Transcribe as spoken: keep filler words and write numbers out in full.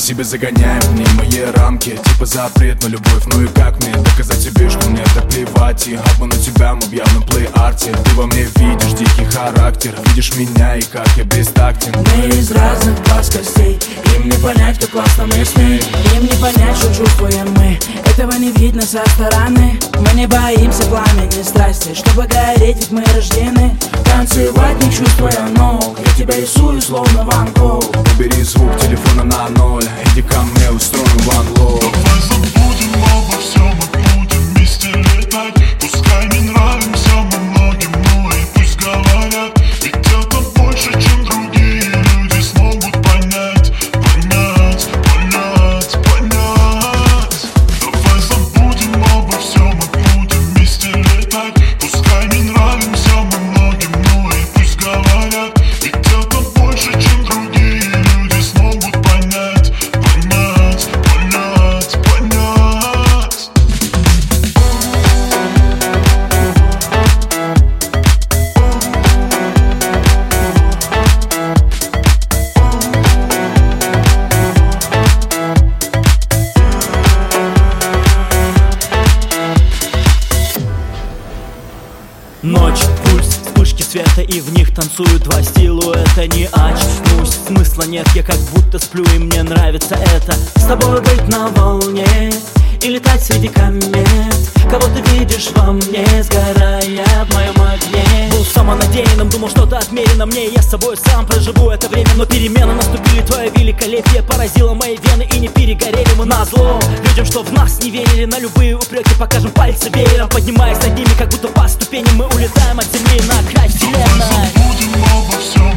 себе загоняем в ней мои рамки. Типа запрет на любовь, ну и как мне доказать тебе, что мне так плевать? И обману тебя мы в явном плей-арте. Ты во мне видишь дикий характер, видишь меня и как я бестактен. Мы из разных плоскостей, им не понять, как классно мы с ней. Им не понять, что чувствуем мы, этого не видно со стороны. Мы не боимся пламени страсти, чтобы гореть, ведь мы рождены танцевать, не чувствуя ног. Я тебя рисую, словно Ван Гог. Убери звук телефона на ноль, иди ко мне, устроим ван-лог. Давай забудем обо всем и будем вместе летать. Пускай не нравимся мы многим, ну и пусть говорят. Ведь это больше, чем другие люди смогут понять. Понять, понять, понять. Давай забудем обо всем и будем вместе летать. Пускай не нравимся мы многим, ну и пусть говорят. Ведь это больше, чем другие люди смогут понять. Понять, понять, понять. Ночь, пульс, вспышки света, и в них танцуют два силуэта. Не очнусь, смысла нет, я как будто сплю, и мне нравится это. С тобой быть на волне и летать среди комет. Кого ты видишь во мне, сгорая в моем огне. Был самонадеянным, думал, что-то отмерено мне. Я с собой сам проживу это время, но перемены наступили. Твое великолепие поразило мои вены, и не перегорели мы назло людям, что в нас не верили. На любые упреки покажем пальцы веером, поднимаясь над ними, как будто по ступеням мы улетаем от земли на край вселенной. Забудем обо всем